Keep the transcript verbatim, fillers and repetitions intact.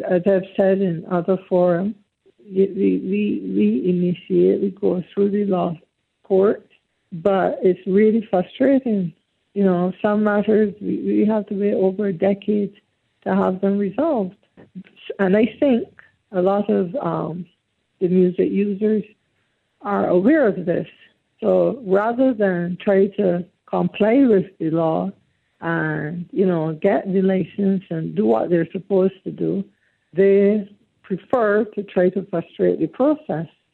as I've said in other forums, we, we, we initiate, we go through the law court, but it's really frustrating. You know, some matters, we, we have to wait over a decade to have them resolved. And I think a lot of um, the music users are aware of this. So rather than try to comply with the law and, you know, get the license and do what they're supposed to do, they prefer to try to frustrate the process.